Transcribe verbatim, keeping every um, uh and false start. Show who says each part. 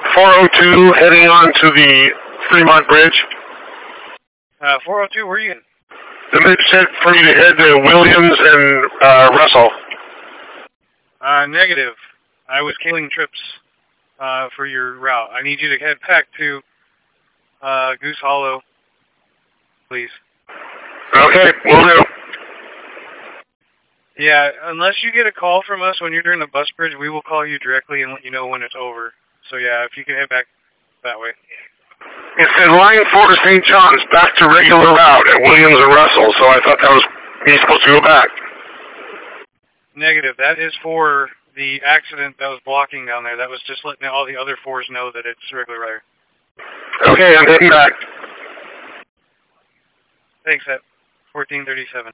Speaker 1: four oh two heading on to the Fremont Bridge.
Speaker 2: Uh, four oh two, where are you in?
Speaker 1: The mid said for you to head to Williams and uh, Russell.
Speaker 2: Uh, negative. I was canceling trips uh, for your route. I need you to head back to uh, Goose Hollow, please.
Speaker 1: Okay, will do.
Speaker 2: Yeah, unless you get a call from us when you're during the bus bridge, we will call you directly and let you know when it's over. So yeah, if you can head back that way.
Speaker 1: It said line four to Saint John's, back to regular route at Williams and Russell, so I thought that was me supposed to go back.
Speaker 2: Negative. That is for the accident that was blocking down there. That was just letting all the other fours know that it's regular route.
Speaker 1: Okay, I'm heading back.
Speaker 2: Thanks, at fourteen thirty-seven.